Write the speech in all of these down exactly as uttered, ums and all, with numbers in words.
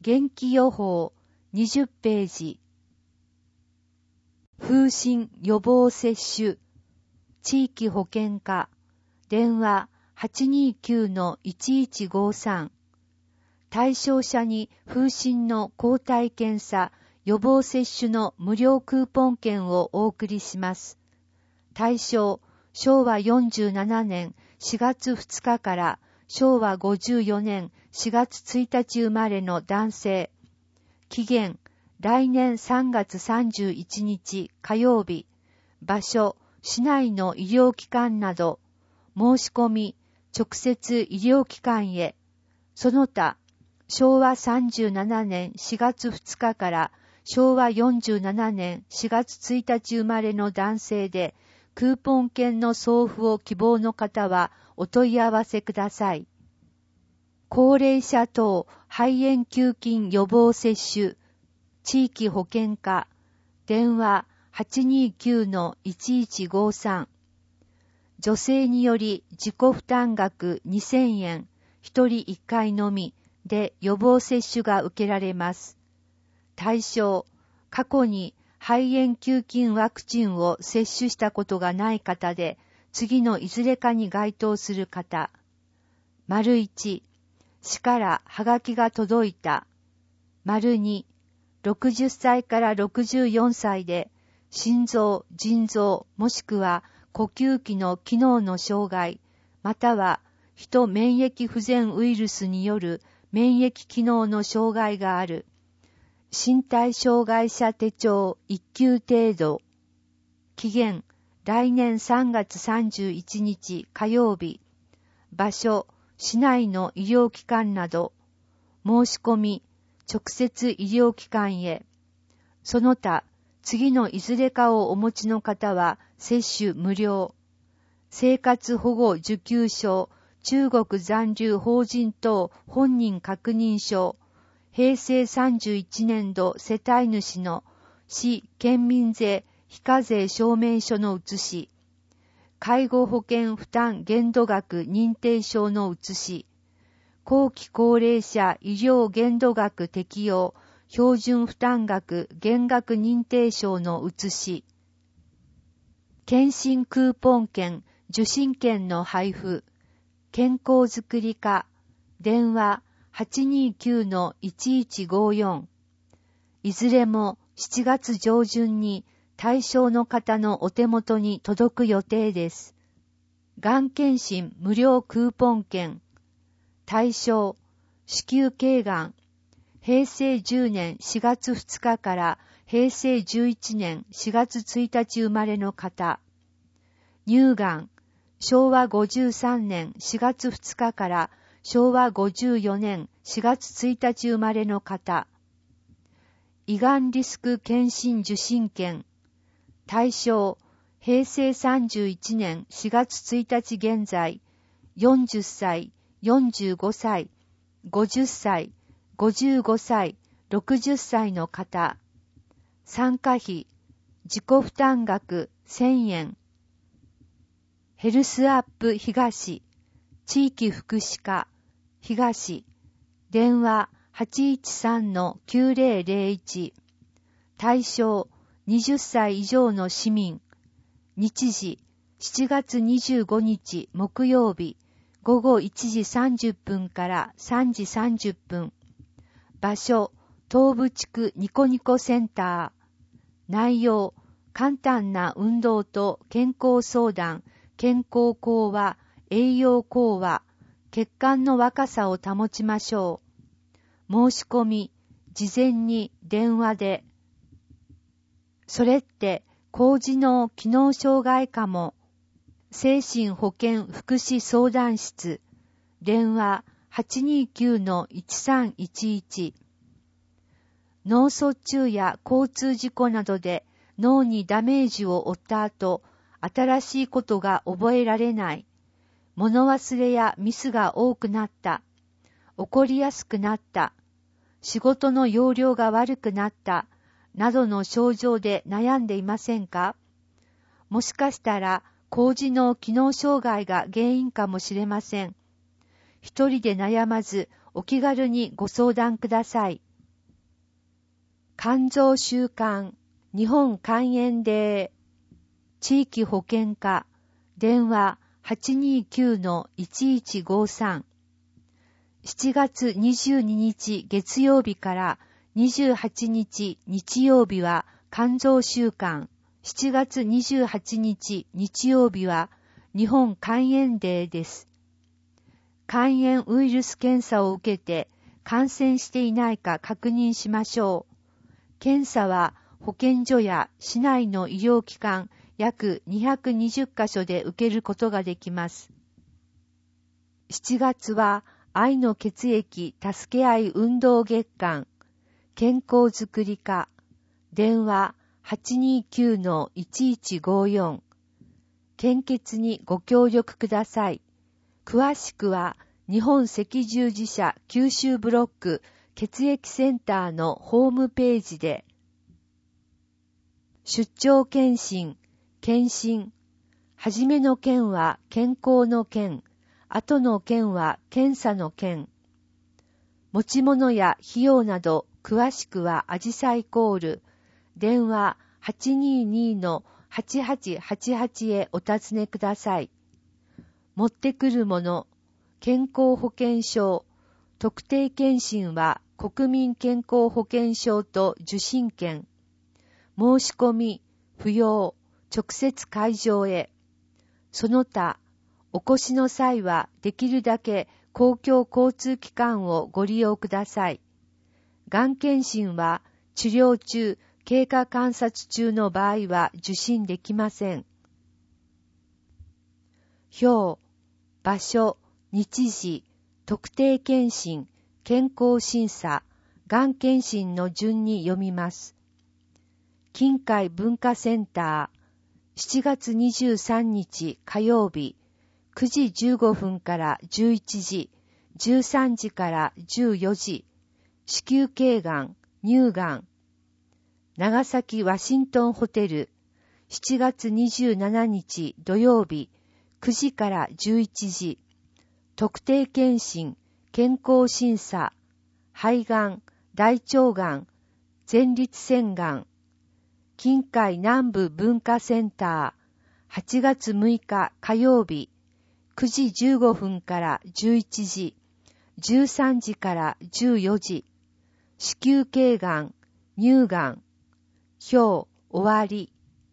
元気予報にじゅっページ。風疹予防接種地域保健課電話 はちにーきゅうのいちいちごさん。対象者に風疹の抗体検査予防接種の無料クーポン券をお送りします。対象、しょうわよんじゅうななねんしがつふつかからしょうわごじゅうよねんしがつついたち生まれの男性。期限、来年さんがつさんじゅういちにち火曜日。場所、市内の医療機関など。申し込み、直接医療機関へ。その他、しょうわさんじゅうななねんしがつふつかからしょうわよんじゅうななねんしがつついたち生まれの男性で、クーポン券の送付を希望の方はお問い合わせください。高齢者等肺炎球菌予防接種地域保健課電話 はちにーきゅうのいちいちごさん。女性により自己負担額にせんえん、一人いっかいのみで予防接種が受けられます。対象、過去に肺炎球菌ワクチンを接種したことがない方で、次のいずれかに該当する方。丸いち、市からはがきが届いた。丸に、ろくじゅっさいからろくじゅうよんさいで、心臓、腎臓、もしくは呼吸器の機能の障害、または人免疫不全ウイルスによる免疫機能の障害がある。身体障害者手帳いっきゅう程度。期限、来年さんがつさんじゅういちにち火曜日。場所、市内の医療機関など。申し込み、直接医療機関へ。その他、次のいずれかをお持ちの方は接種無料。生活保護受給証、中国残留法人等本人確認証、へいせいさんじゅういちねんど世帯主の市県民税非課税証明書の写し、介護保険負担限度額認定証の写し、後期高齢者医療限度額適用標準負担額減額認定証の写し、検診クーポン券、受診券の配布、健康づくり課、電話 はちにーきゅうのいちいちごよん。いずれもしちがつ上旬に対象の方のお手元に届く予定です。がん検診無料クーポン券。対象、子宮頸がん。へいせいじゅうねんしがつふつかからへいせいじゅういちねんしがつついたち生まれの方。乳がん。しょうわごじゅうさんねんしがつふつかからしょうわごじゅうよねんしがつついたち生まれの方。胃がんリスク検診受診券。対象、へいせいさんじゅういちねんしがつついたち現在、よんじゅっさい、よんじゅうごさい、ごじゅっさい、ごじゅうごさい、ろくじゅっさいの方。参加費、自己負担額せんえん。ヘルスアップ東、地域福祉課、東、電話 はちいちさんのきゅうぜろぜろいち。対象、はたち以上の市民。日時、しちがつにじゅうごにち木曜日、ごごいちじさんじゅっぷんからさんじさんじゅっぷん。場所、東部地区ニコニコセンター。内容、簡単な運動と健康相談、健康講話、栄養講話、血管の若さを保ちましょう。申し込み、事前に電話で。それって、高次脳機能障害かも。精神保健福祉相談室。電話 はちにーきゅうのいちさんいちいち。脳卒中や交通事故などで脳にダメージを負った後、新しいことが覚えられない。物忘れやミスが多くなった。怒りやすくなった。仕事の要領が悪くなった。などの症状で悩んでいませんか？もしかしたら、高次脳機能障害が原因かもしれません。一人で悩まず、お気軽にご相談ください。 肝臓週間日本肝炎デー地域保険課電話 はちにーきゅうのいちいちごさん しちがつにじゅうににち月曜日からにじゅうはちにち日曜日は肝臓週間、しちがつにじゅうはちにち日曜日は日本肝炎デーです。肝炎ウイルス検査を受けて感染していないか確認しましょう。検査は保健所や市内の医療機関約にひゃくにじゅっかしょで受けることができます。しちがつは愛の血液助け合い運動月間、健康づくり課、電話 はちにーきゅうのいちいちごよん、献血にご協力ください。詳しくは日本赤十字社九州ブロック血液センターのホームページで、出張検診、検診、はじめの件は健康の件、後の件は検査の件、持ち物や費用など詳しくはアジサイコール、電話 はちにーにのはちはちはちはち へお尋ねください。持ってくるもの、健康保険証、特定健診は国民健康保険証と受診券、申し込み、不要、直接会場へ。その他、お越しの際はできるだけ公共交通機関をご利用ください。がん検診は治療中、経過観察中の場合は受診できません。表、場所、日時、特定健診、健康審査、がん検診の順に読みます。近海文化センター、しちがつにじゅうさんにち火曜日、くじじゅうごふんからじゅういちじ、じゅうさんじからじゅうよじ、子宮頸がん、乳がん、長崎ワシントンホテル、しちがつにじゅうしちにち土曜日、くじからじゅういちじ、特定健診、健康審査、肺がん、大腸がん、前立腺がん、近海南部文化センター、はちがつむいか火曜日、くじじゅうごふんからじゅういちじ、じゅうさんじからじゅうよじ、子宮頸がん、乳がん、表、終わり。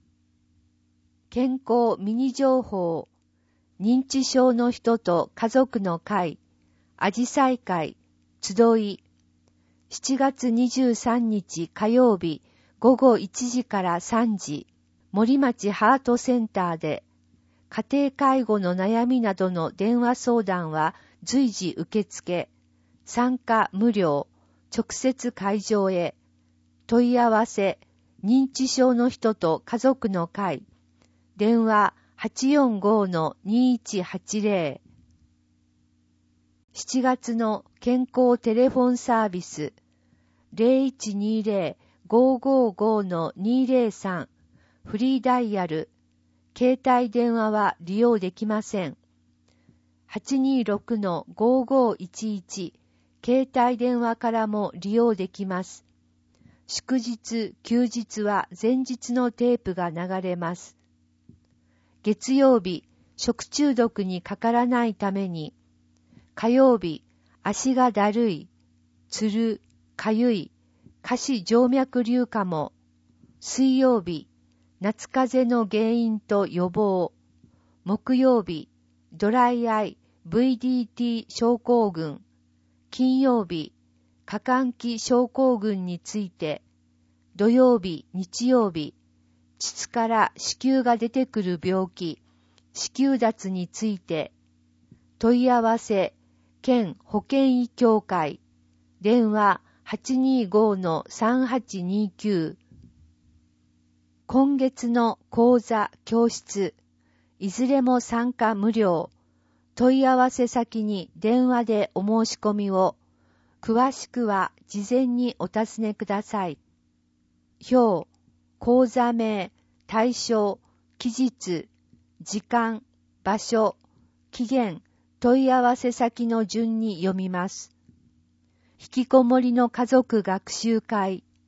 健康ミニ情報、認知症の人と家族の会、あじさい会、集い、しちがつにじゅうさんにち火曜日、ごごいちじからさんじ、森町ハートセンターで、家庭介護の悩みなどの電話相談は随時受付、参加無料、直接会場へ、問い合わせ、認知症の人と家族の会、電話 はちよんごのにいちはちぜろ。しちがつの健康テレフォンサービス、ゼロいちにゼロ ごーごーごーのにゼロさん、フリーダイヤル、携帯電話は利用できません。はちにーろくのごーごーいちいち、携帯電話からも利用できます。祝日、休日は前日のテープが流れます。月曜日、食中毒にかからないために、火曜日、足がだるい、つる、かゆい、下肢静脈瘤かも。水曜日、夏風邪の原因と予防。木曜日、ドライアイ ブイディーティー 症候群。金曜日、過換気症候群について。土曜日、日曜日、膣から子宮が出てくる病気、子宮脱について。問い合わせ、県保健医協会。電話 はちにーごのさんはちにーきゅう。今月の講座、教室、いずれも参加無料。問い合わせ先に電話でお申し込みを。詳しくは事前にお尋ねください。表、講座名、対象、期日、時間、場所、期限、問い合わせ先の順に読みます。引きこもりの家族学習会。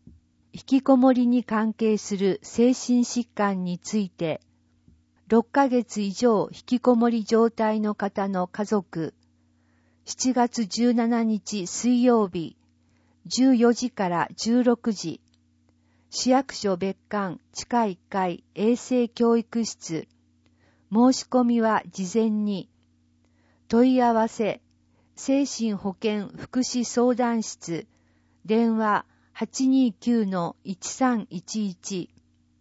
引きこもりに関係する精神疾患について、ろっかげつ以上引きこもり状態の方の家族、しちがつじゅうしちにち水曜日、じゅうよじからじゅうろくじ、市役所別館地下いっかい衛生教育室、申し込みは事前に、問い合わせ、精神保健福祉相談室、電話 はちにーきゅうのいちさんいちいち、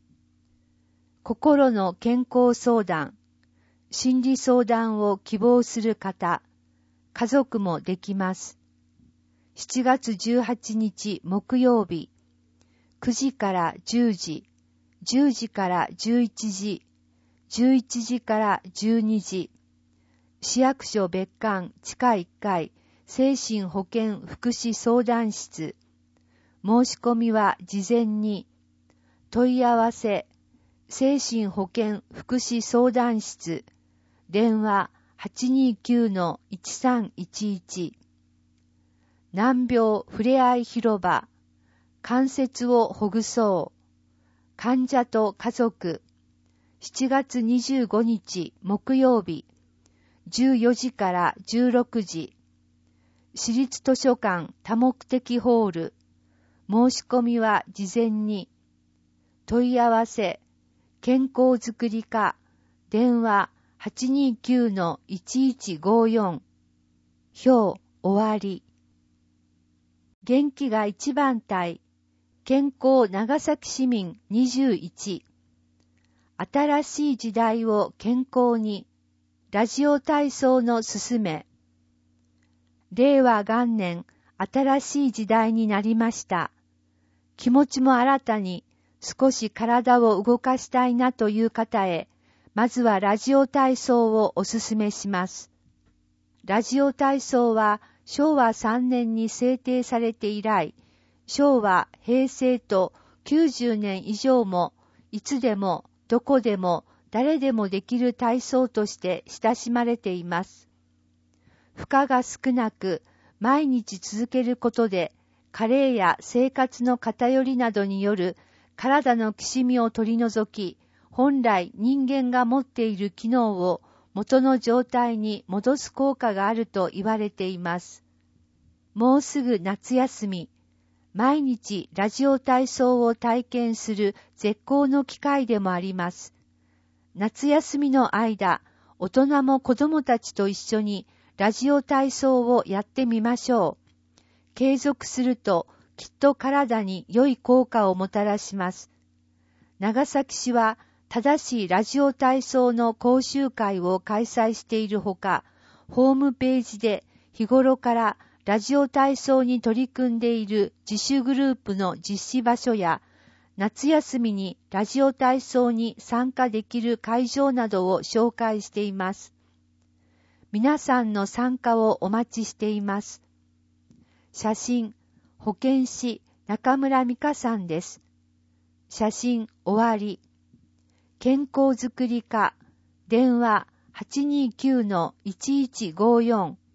心の健康相談、心理相談を希望する方、家族もできます。しちがつじゅうはちにち木曜日、くじからじゅうじ、じゅうじからじゅういちじ、じゅういちじからじゅうにじ、市役所別館地下いっかい精神保健福祉相談室、申し込みは事前に、問い合わせ、精神保健福祉相談室、電話 はちにーきゅうのいちさんいちいち、難病ふれあい広場、関節をほぐそう、患者と家族、しちがつにじゅうごにち木曜日、じゅうよじからじゅうろくじ、市立図書館多目的ホール、申し込みは事前に、問い合わせ、健康づくり課、電話 はちにーきゅうのいちいちごよん、表終わり。元気が一番隊、健康長崎市民にじゅういち、新しい時代を健康に、ラジオ体操のすすめ。令和元年、新しい時代になりました。気持ちも新たに、少し体を動かしたいなという方へ、まずはラジオ体操をおすすめします。ラジオ体操はしょうわさんねんに制定されて以来、昭和、平成ときゅうじゅうねん以上も、いつでも、どこでも、誰でもできる体操として親しまれています。負荷が少なく、毎日続けることで、加齢や生活の偏りなどによる体のきしみを取り除き、本来人間が持っている機能を元の状態に戻す効果があると言われています。もうすぐ夏休み、毎日ラジオ体操を体験する絶好の機会でもあります。夏休みの間、大人も子供たちと一緒にラジオ体操をやってみましょう。継続するときっと体に良い効果をもたらします。長崎市は正しいラジオ体操の講習会を開催しているほか、ホームページで日頃からラジオ体操に取り組んでいる自主グループの実施場所や、夏休みにラジオ体操に参加できる会場などを紹介しています。皆さんの参加をお待ちしています。写真、保健師中村美香さんです。写真終わり。健康づくり課、電話 はちにーきゅうのいちいちごよん、